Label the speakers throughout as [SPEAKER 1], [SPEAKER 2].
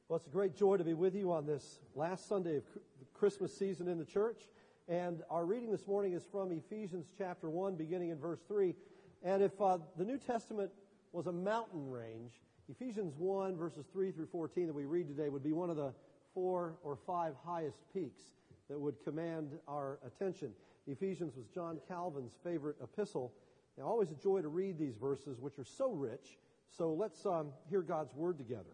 [SPEAKER 1] Well, it's a great joy to be with you on this last Sunday of the Christmas season in the church. And our reading this morning is from Ephesians chapter 1, beginning in verse 3. And if the New Testament was a mountain range, Ephesians 1, verses 3 through 14 that we read today would be one of the 4 or 5 highest peaks that would command our attention. Ephesians was John Calvin's favorite epistle. Now, always a joy to read these verses, which are so rich. So let's hear God's word together.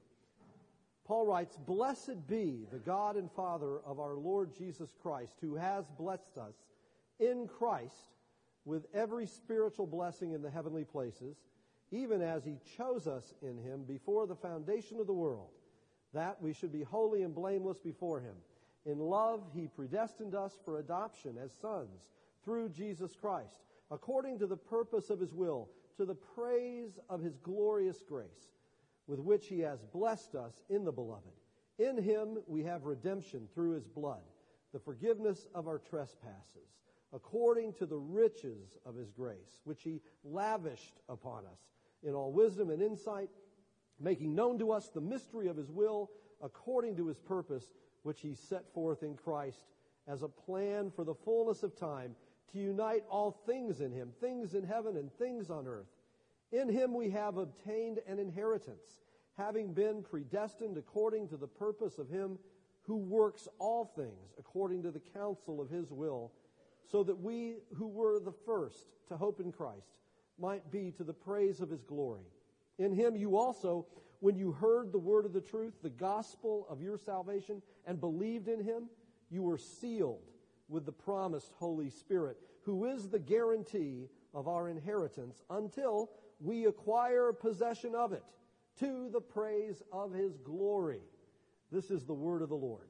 [SPEAKER 1] Paul writes, "Blessed be the God and Father of our Lord Jesus Christ, who has blessed us in Christ with every spiritual blessing in the heavenly places, even as He chose us in Him before the foundation of the world, that we should be holy and blameless before Him. In love He predestined us for adoption as sons through Jesus Christ, according to the purpose of His will, to the praise of His glorious grace, with which He has blessed us in the Beloved. In Him we have redemption through His blood, the forgiveness of our trespasses, according to the riches of His grace, which He lavished upon us in all wisdom and insight, making known to us the mystery of His will, according to His purpose, which He set forth in Christ as a plan for the fullness of time, to unite all things in Him, things in heaven and things on earth. In Him we have obtained an inheritance, having been predestined according to the purpose of Him who works all things according to the counsel of His will, so that we who were the first to hope in Christ might be to the praise of His glory. In Him you also, when you heard the word of the truth, the gospel of your salvation, and believed in Him, you were sealed with the promised Holy Spirit, who is the guarantee of our inheritance until we acquire possession of it, to the praise of His glory." This is the word of the Lord.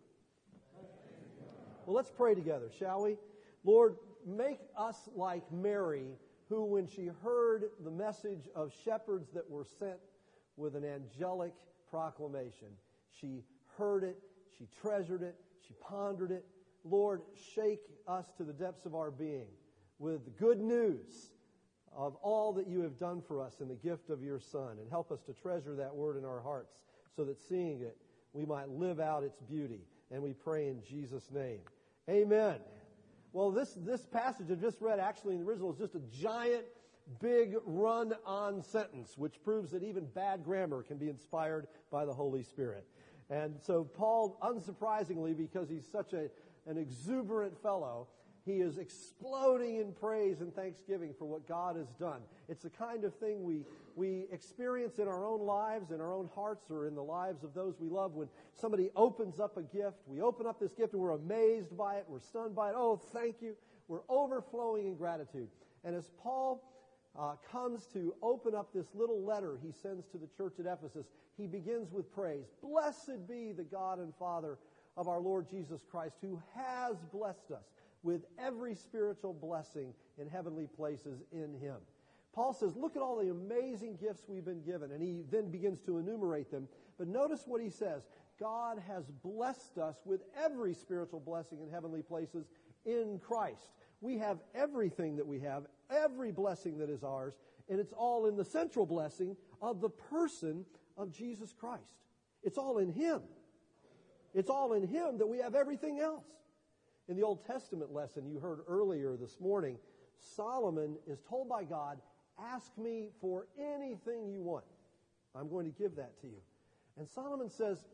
[SPEAKER 1] Well, let's pray together, shall we? Lord, make us like Mary, who, when she heard the message of shepherds that were sent with an angelic proclamation, she heard it, she treasured it, she pondered it. Lord, shake us to the depths of our being with good news of all that you have done for us in the gift of your Son, and help us to treasure that word in our hearts so that seeing it, we might live out its beauty. And we pray in Jesus' name. Amen. Well, this passage I just read actually in the original is just a giant, big run-on sentence, which proves that even bad grammar can be inspired by the Holy Spirit. And so Paul, unsurprisingly, because he's such an exuberant fellow, he is exploding in praise and thanksgiving for what God has done. It's the kind of thing we experience in our own lives, in our own hearts, or in the lives of those we love. When somebody opens up a gift, we open up this gift and we're amazed by it, we're stunned by it. Oh, thank you. We're overflowing in gratitude. And as Paul comes to open up this little letter he sends to the church at Ephesus, he begins with praise. "Blessed be the God and Father of our Lord Jesus Christ, who has blessed us with every spiritual blessing in heavenly places in Him." Paul says, look at all the amazing gifts we've been given, and he then begins to enumerate them. But notice what he says. God has blessed us with every spiritual blessing in heavenly places in Christ. We have everything that we have, every blessing that is ours, and it's all in the central blessing of the person of Jesus Christ. It's all in Him. It's all in Him that we have everything else. In the Old Testament lesson you heard earlier this morning, Solomon is told by God, "Ask me for anything you want. I'm going to give that to you." And Solomon says,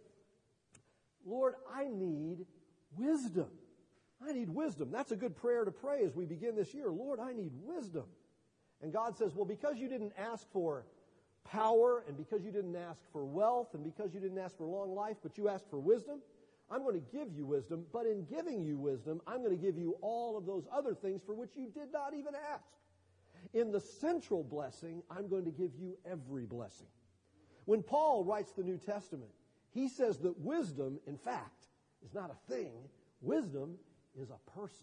[SPEAKER 1] "Lord, I need wisdom. I need wisdom." That's a good prayer to pray as we begin this year. Lord, I need wisdom. And God says, well, because you didn't ask for power, and because you didn't ask for wealth, and because you didn't ask for long life, but you asked for wisdom, I'm going to give you wisdom, but in giving you wisdom, I'm going to give you all of those other things for which you did not even ask. In the central blessing, I'm going to give you every blessing. When Paul writes the New Testament, he says that wisdom, in fact, is not a thing. Wisdom is a person.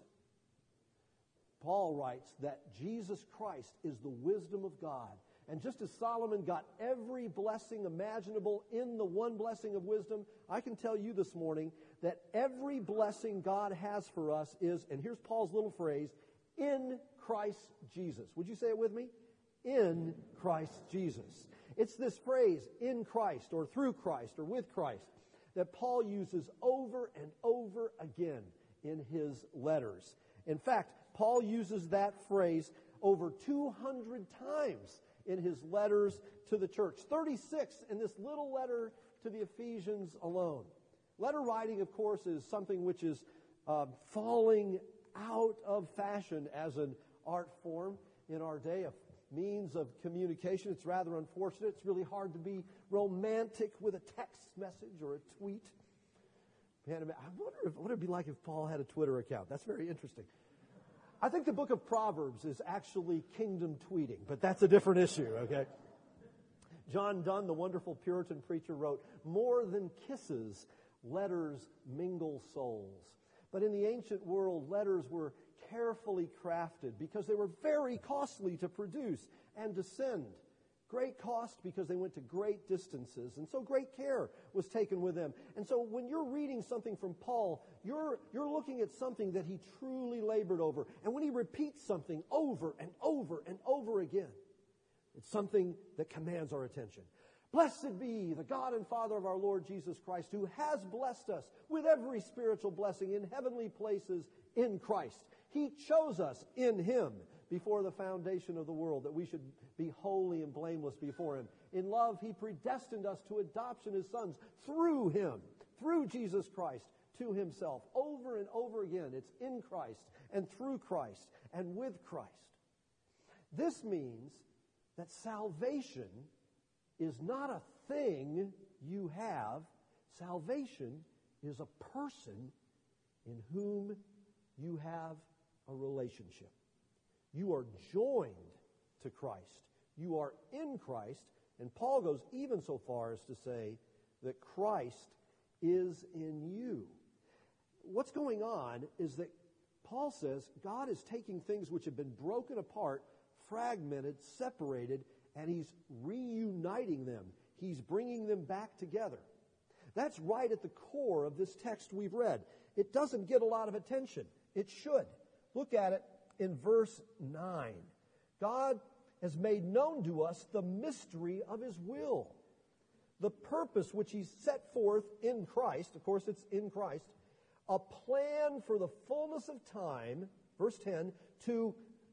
[SPEAKER 1] Paul writes that Jesus Christ is the wisdom of God. And just as Solomon got every blessing imaginable in the one blessing of wisdom, I can tell you this morning that every blessing God has for us is, and here's Paul's little phrase, in Christ Jesus. Would you say it with me? In Christ Jesus. It's this phrase, in Christ, or through Christ, or with Christ, that Paul uses over and over again in his letters. In fact, Paul uses that phrase over 200 times in his letters to the church. 36 in this little letter to the Ephesians alone. Letter writing, of course, is something which is falling out of fashion as an art form in our day, a means of communication. It's rather unfortunate. It's really hard to be romantic with a text message or a tweet. Man, I wonder what it would be like if Paul had a Twitter account. That's very interesting. I think the book of Proverbs is actually kingdom tweeting, but that's a different issue, okay? John Donne, the wonderful Puritan preacher, wrote, "More than kisses, letters mingle souls." But in the ancient world, letters were carefully crafted because they were very costly to produce and to send. Great cost because they went to great distances, and so great care was taken with them. And so when you're reading something from Paul, you're looking at something that he truly labored over. And when he repeats something over and over and over again, it's something that commands our attention. Blessed be the God and Father of our Lord Jesus Christ, who has blessed us with every spiritual blessing in heavenly places in Christ. He chose us in Him before the foundation of the world, that we should be holy and blameless before Him. In love, He predestined us to adoption as sons through Him, through Jesus Christ, to Himself. Over and over again, it's in Christ and through Christ and with Christ. This means that salvation is not a thing you have. Salvation is a person in whom you have a relationship. You are joined to Christ. You are in Christ. And Paul goes even so far as to say that Christ is in you. What's going on is that Paul says God is taking things which have been broken apart, fragmented, separated, and He's reuniting them. He's bringing them back together. That's right at the core of this text we've read. It doesn't get a lot of attention. It should. Look at it in verse 9. God has made known to us the mystery of His will, the purpose which He set forth in Christ. Of course, it's in Christ. A plan for the fullness of time, verse 10, to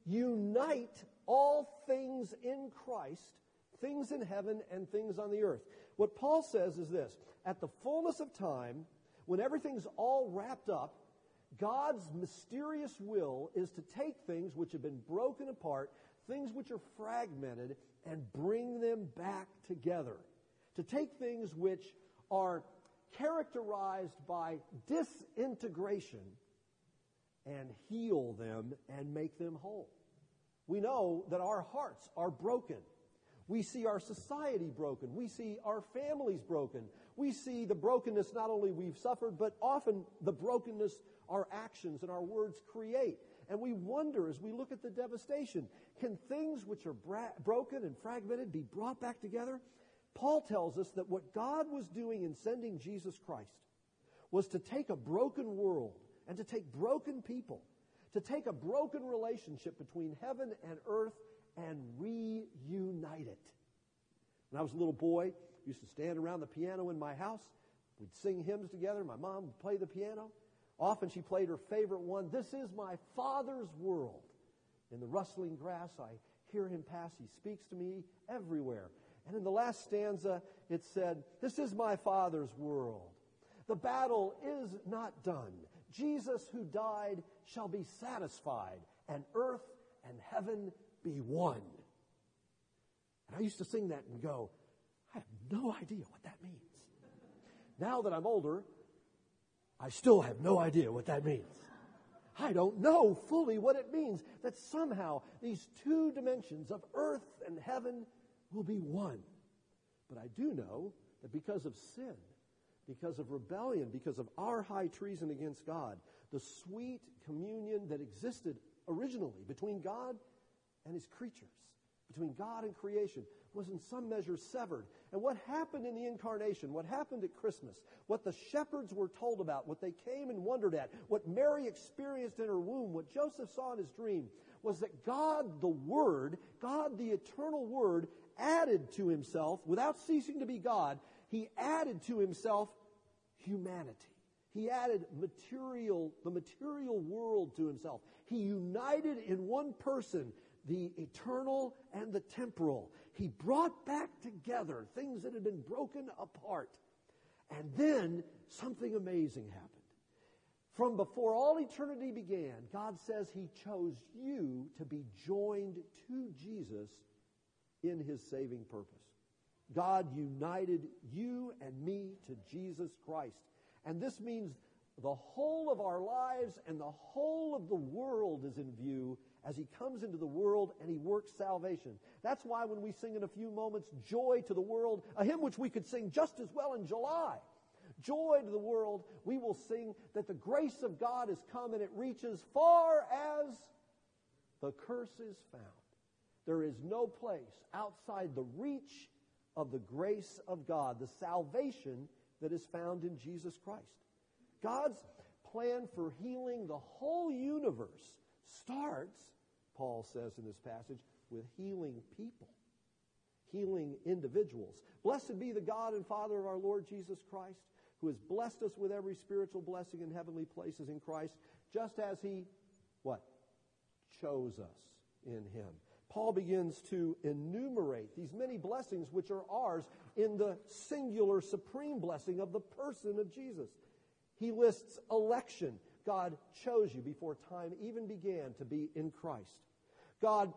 [SPEAKER 1] unite all things in Christ, things in heaven and things on the earth. What Paul says is this: at the fullness of time, when everything's all wrapped up, God's mysterious will is to take things which have been broken apart, things which are fragmented, and bring them back together. To take things which are characterized by disintegration and heal them and make them whole. We know that our hearts are broken. We see our society broken. We see our families broken. We see the brokenness not only we've suffered, but often the brokenness our actions and our words create. And we wonder as we look at the devastation, can things which are broken and fragmented be brought back together? Paul tells us that what God was doing in sending Jesus Christ was to take a broken world and to take broken people, to take a broken relationship between heaven and earth and reunite it. When I was a little boy, I used to stand around the piano in my house. We'd sing hymns together. My mom would play the piano. Often she played her favorite one, "This is my Father's world." In the rustling grass, I hear Him pass. He speaks to me everywhere. And in the last stanza, it said, "This is my Father's world. The battle is not done. Jesus who died shall be satisfied, and earth and heaven be one." And I used to sing that and go, I have no idea what that means. Now that I'm older, I still have no idea what that means. I don't know fully what it means that somehow these two dimensions of earth and heaven will be one. But I do know that because of sin, because of rebellion, because of our high treason against God, the sweet communion that existed originally between God and His creatures, between God and creation, was in some measure severed. And what happened in the incarnation, what happened at Christmas, what the shepherds were told about, what they came and wondered at, what Mary experienced in her womb, what Joseph saw in his dream, was that God the Word, God the eternal Word, added to Himself, without ceasing to be God, He added to Himself humanity. He added the material world to himself. He united in one person the eternal and the temporal. He brought back together things that had been broken apart. And then something amazing happened. From before all eternity began, God says He chose you to be joined to Jesus in His saving purpose. God united you and me to Jesus Christ. And this means the whole of our lives and the whole of the world is in view as He comes into the world and He works salvation. That's why when we sing in a few moments, Joy to the World, a hymn which we could sing just as well in July, Joy to the World, we will sing that the grace of God has come and it reaches far as the curse is found. There is no place outside the reach of the grace of God, the salvation that is found in Jesus Christ. God's plan for healing the whole universe starts, Paul says in this passage, with healing people, healing individuals. Blessed be the God and Father of our Lord Jesus Christ, who has blessed us with every spiritual blessing in heavenly places in Christ, just as He, what? Chose us in Him. Paul begins to enumerate these many blessings which are ours in the singular supreme blessing of the person of Jesus. He lists election. God chose you before time even began to be in Christ. God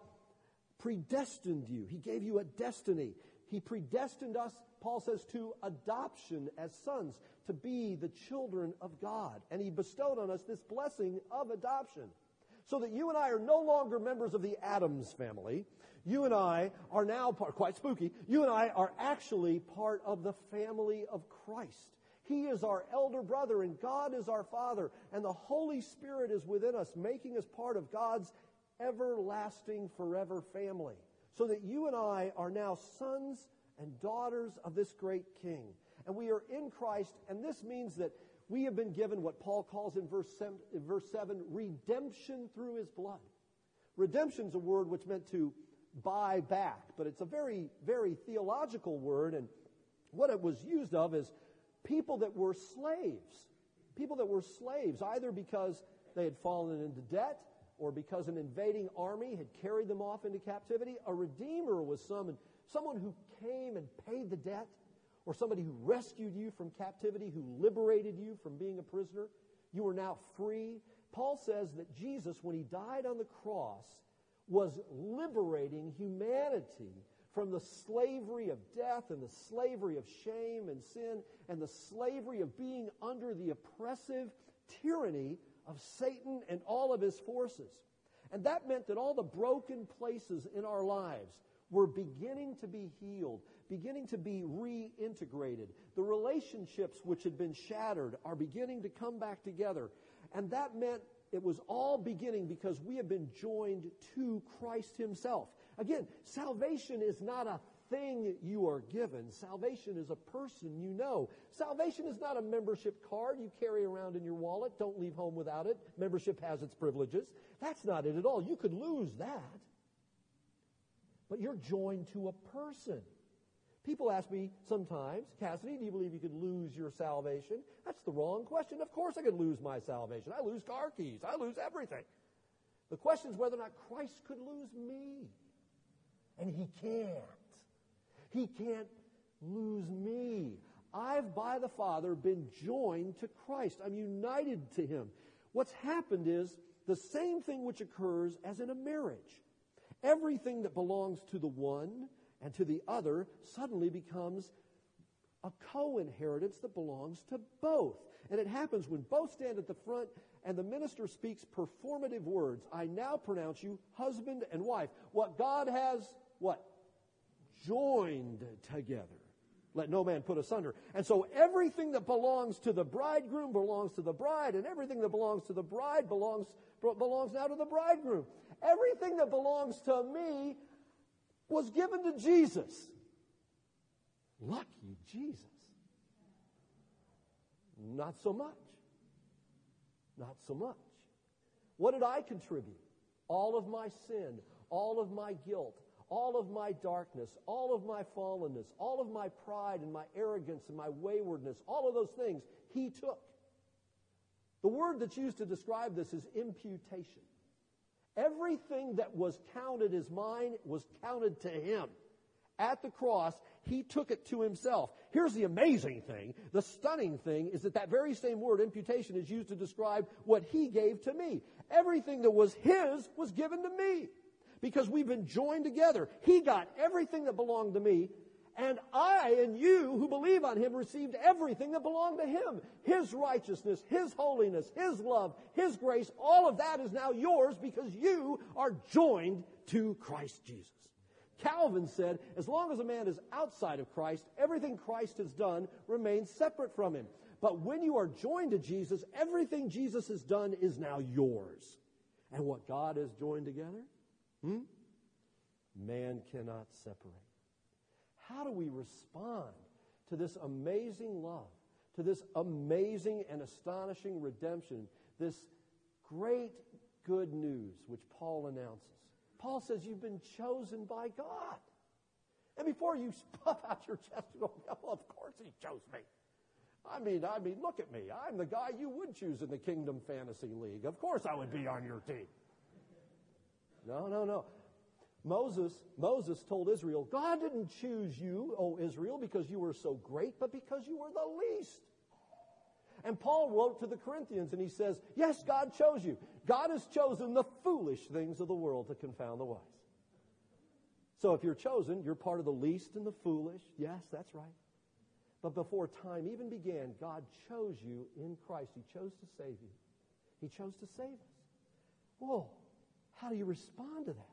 [SPEAKER 1] predestined you. He gave you a destiny. He predestined us, Paul says, to adoption as sons, to be the children of God. And He bestowed on us this blessing of adoption, so that you and I are no longer members of the Addams family. You and I are now quite spooky, you and I are actually part of the family of Christ. He is our elder brother, and God is our Father, and the Holy Spirit is within us, making us part of God's everlasting, forever family, so that you and I are now sons and daughters of this great King. And we are in Christ, and this means that we have been given what Paul calls in verse 7, redemption through His blood. Redemption is a word which meant to buy back, but it's a very, very theological word, and what it was used of is people that were slaves. People that were slaves, either because they had fallen into debt or because an invading army had carried them off into captivity. A redeemer was someone who came and paid the debt, or somebody who rescued you from captivity, who liberated you from being a prisoner. You are now free. Paul says that Jesus, when He died on the cross, was liberating humanity from the slavery of death and the slavery of shame and sin and the slavery of being under the oppressive tyranny of Satan and all of his forces. And that meant that all the broken places in our lives were beginning to be healed, beginning to be reintegrated. The relationships which had been shattered are beginning to come back together. And that meant it was all beginning because we have been joined to Christ Himself. Again, salvation is not a thing you are given. Salvation is a person you know. Salvation is not a membership card you carry around in your wallet. Don't leave home without it. Membership has its privileges. That's not it at all. You could lose that. But you're joined to a person. People ask me sometimes, Cassidy, do you believe you could lose your salvation? That's the wrong question. Of course I could lose my salvation. I lose car keys. I lose everything. The question is whether or not Christ could lose me. And He can't. He can't lose me. I've, by the Father, been joined to Christ. I'm united to Him. What's happened is the same thing which occurs as in a marriage. Everything that belongs to the one and to the other suddenly becomes a co-inheritance that belongs to both. And it happens when both stand at the front and the minister speaks performative words. I now pronounce you husband and wife. What God has, what? Joined together. Let no man put asunder. And so everything that belongs to the bridegroom belongs to the bride, and everything that belongs to the bride belongs now to the bridegroom. Everything that belongs to me was given to Jesus. Lucky Jesus. Not so much. Not so much. What did I contribute? All of my sin, all of my guilt, all of my darkness, all of my fallenness, all of my pride and my arrogance and my waywardness, all of those things he took. The word that's used to describe this is imputation. Everything that was counted as mine was counted to him. At the cross, he took it to himself. Here's the amazing thing. The stunning thing is that that very same word, imputation, is used to describe what he gave to me. Everything that was his was given to me because we've been joined together. He got everything that belonged to me, and I and you who believe on him received everything that belonged to him. His righteousness, his holiness, his love, his grace, all of that is now yours because you are joined to Christ Jesus. Calvin said, as long as a man is outside of Christ, everything Christ has done remains separate from him. But when you are joined to Jesus, everything Jesus has done is now yours. And what God has joined together, man cannot separate. How do we respond to this amazing love, to this amazing and astonishing redemption, this great good news which Paul announces? Paul says you've been chosen by God. And before you puff out your chest and go, well, of course he chose me. I mean, look at me. I'm the guy you would choose in the Kingdom Fantasy League. Of course I would be on your team. No. Moses told Israel, God didn't choose you, O Israel, because you were so great, but because you were the least. And Paul wrote to the Corinthians and he says, yes, God chose you. God has chosen the foolish things of the world to confound the wise. So if you're chosen, you're part of the least and the foolish. Yes, that's right. But before time even began, God chose you in Christ. He chose to save you. He chose to save us. Whoa, how do you respond to that?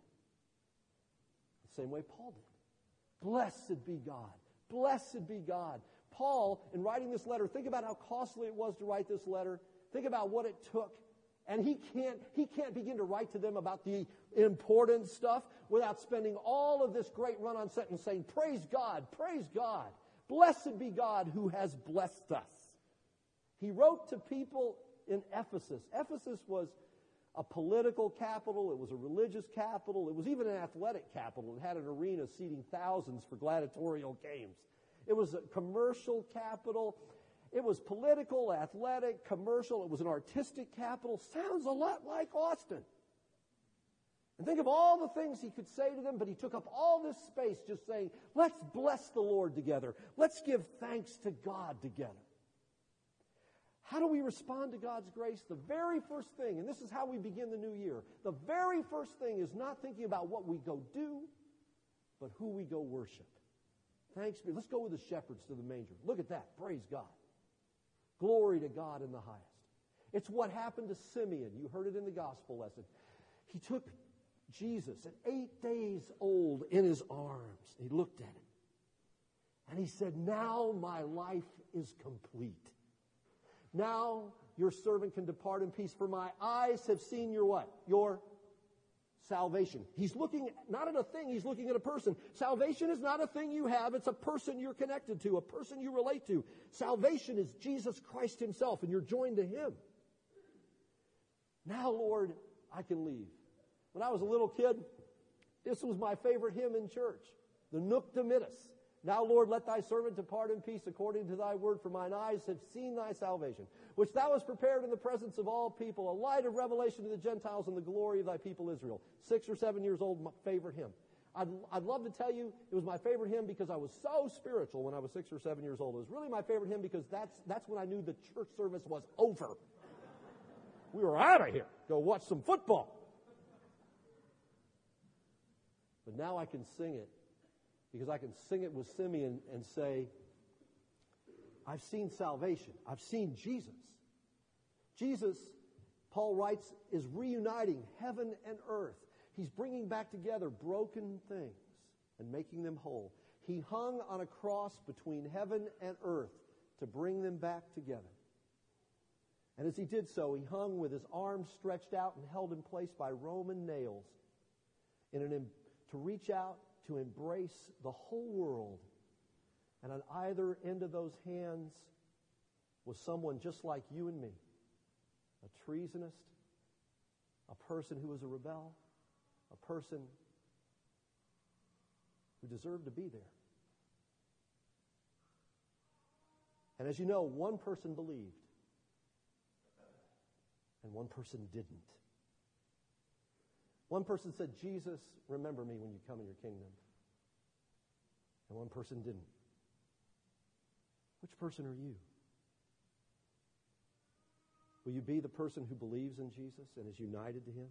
[SPEAKER 1] The same way Paul did. Blessed be God. Blessed be God. Paul, in writing this letter, think about how costly it was to write this letter. Think about what it took. And he can't begin to write to them about the important stuff without spending all of this great run-on sentence saying, praise God, blessed be God who has blessed us. He wrote to people in Ephesus. Ephesus was a political capital. It was a religious capital. It was even an athletic capital. It had an arena seating thousands for gladiatorial games. It was a commercial capital. It was political, athletic, commercial. It was an artistic capital. Sounds a lot like Austin. And think of all the things he could say to them, but he took up all this space just saying, let's bless the Lord together. Let's give thanks to God together. How do we respond to God's grace? The very first thing, and this is how we begin the new year, the very first thing is not thinking about what we go do, but who we go worship. Thanks be. Let's go with the shepherds to the manger. Look at that. Praise God. Glory to God in the highest. It's what happened to Simeon. You heard it in the gospel lesson. He took Jesus at 8 days old in his arms. He looked at him. And he said, now my life is complete. Now your servant can depart in peace, for my eyes have seen your what? Your salvation. He's looking not at a thing, he's looking at a person. Salvation is not a thing you have, it's a person you're connected to, a person you relate to. Salvation is Jesus Christ himself, and you're joined to him. Now, Lord, I can leave. When I was a little kid, this was my favorite hymn in church, the Nunc Dimittis. Now, Lord, let thy servant depart in peace according to thy word, for mine eyes have seen thy salvation, which thou hast prepared in the presence of all people, a light of revelation to the Gentiles and the glory of thy people Israel. 6 or 7 years old, my favorite hymn. I'd love to tell you it was my favorite hymn because I was so spiritual when I was 6 or 7 years old. It was really my favorite hymn because that's when I knew the church service was over. We were out of here. Go watch some football. But now I can sing it because I can sing it with Simeon and say, I've seen salvation. I've seen Jesus. Jesus, Paul writes, is reuniting heaven and earth. He's bringing back together broken things and making them whole. He hung on a cross between heaven and earth to bring them back together. And as he did so, he hung with his arms stretched out and held in place by Roman nails to reach out to embrace the whole world. And on either end of those hands was someone just like you and me, a treasonist, a person who was a rebel, a person who deserve to be there. And as you know, one person believed and one person didn't. One person said, Jesus, remember me when you come in your kingdom. And one person didn't. Which person are you? Will you be the person who believes in Jesus and is united to him?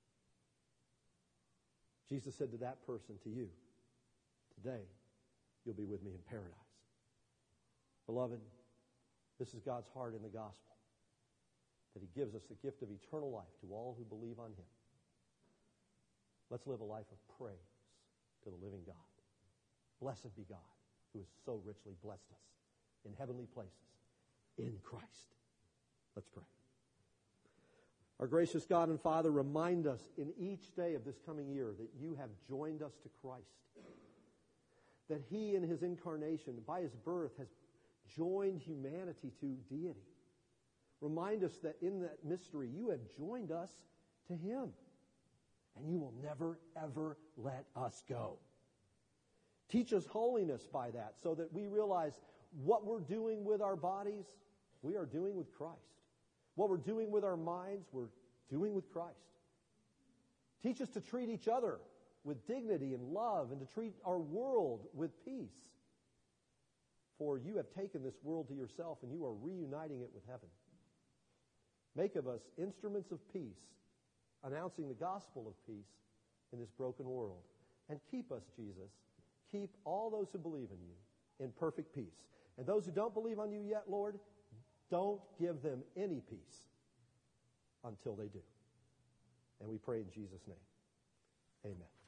[SPEAKER 1] Jesus said to that person, to you, today you'll be with me in paradise. Beloved, this is God's heart in the gospel, that he gives us the gift of eternal life to all who believe on him. Let's live a life of praise to the living God. Blessed be God, who has so richly blessed us in heavenly places in Christ. Let's pray. Our gracious God and Father, remind us in each day of this coming year that you have joined us to Christ, that he in his incarnation, by his birth, has joined humanity to deity. Remind us that in that mystery, you have joined us to him, and you will never, ever let us go. Teach us holiness by that, so that we realize what we're doing with our bodies, we are doing with Christ. What we're doing with our minds, we're doing with Christ. Teach us to treat each other with dignity and love, and to treat our world with peace. For you have taken this world to yourself, and you are reuniting it with heaven. Make of us instruments of peace, announcing the gospel of peace in this broken world. And keep us, Jesus, keep all those who believe in you in perfect peace. And those who don't believe on you yet, Lord, don't give them any peace until they do. And we pray in Jesus' name. Amen.